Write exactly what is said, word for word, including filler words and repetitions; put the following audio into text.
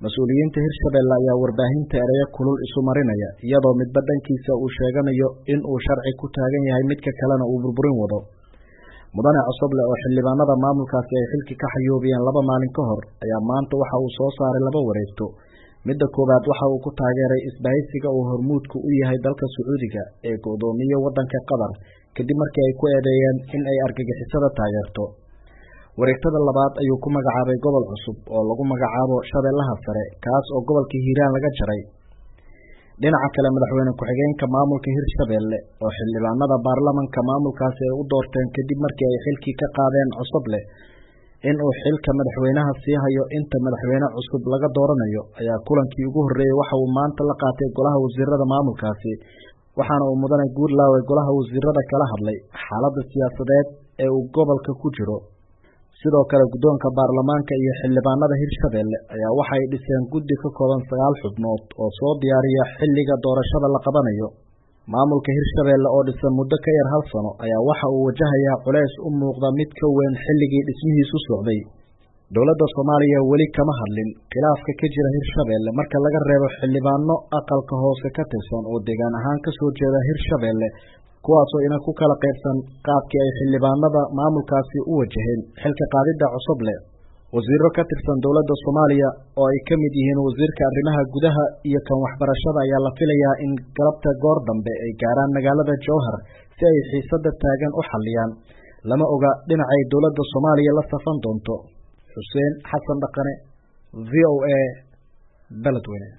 mas-uuliyiinta Hirshabelle ayaa warbaahinta ereyo kulul isu marinaya iyadoo midba dhankiisa uu sheeganayo in uu sharci ku taagan yahay midka kalena uu burburin wado. Mudane Cosoble oo xildhibaanada maamulkaasi ay xilki ka xayoobiyeen laba maalin ka hor ayaa maanta waxa uu soo saaray laba wareegto. Midda koowaad waxa uu ku taageeray isbahaysiga uu hormuudku u yahay dalka Sacuudiga ee go'doomiye wadanka Qatar kadib markii ay ku eedeeyeen in ay argagixisada taageerto. Wareegtada labaad ayuu ku magacaabay gobol cusub oo lagu magacaabo Shabeellaha Sare kaas oo gobolka Hiiraan laga jaray. Dhinaca kale madaxweyne ku-xigeenka maamulka Hirshabelle oo xildhibaanada baarlamaanka maamulkaasi ay u doorteen kadib markii ay xilki ka qaadeen Cosoble in uu xilka madaxweynaha sii hayo inta madaxweyne cusub laga dooranayo ayaa kulankii ugu horeeyay waxa uu maanta la qaatay golaha wasiirada maamulkaasi waxaana uu mudane Guurlaawe golaha wasiirada kala hadlay xaaladda siyaasadeed ee uu gobolka ku jiro. sidoo kale guddoonka baarlamaanka iyo xildhibaanada Hirshabelle ayaa waxay dhiseen guddi ka kooban sagaal xubnood oo soo diyaariya xilliga doorashada la qabanayo. Maamulka Hirshabelle oo dhisan muddo ka yar hal sano ayaa waxa uu wajahayaa culays u muuqda mid ka weyn xilligii dhismihiisu socday. Dowladda Soomaaliya weli kama hadlin khilaafka ka jira Hirshabelle marka laga reebo xildhibaano aqalka hoose ka tirsan oo deegaan ahaan ka soo jeeda Hirshabelle kuwaasoo ina ku kala qaybsan qaabkii ay xildhibaanada maamulkaasi u wajaheen xilka qaadida Cosoble. Wasiiro ka tirsan dowladda Soomaaliya oo ay ka mid yihiin wasiirka arrimaha gudaha iyo kan waxbarashada ayaa la filayaa in galabta goor dambe ay gaaraan magaalada Jowhar si ay xiisada taagan u xalliyaan. Lama oga dhinacay dowladda Soomaaliya la safan doonto. Xuseen Xasan Dhaqane, V O A, Beledweyne.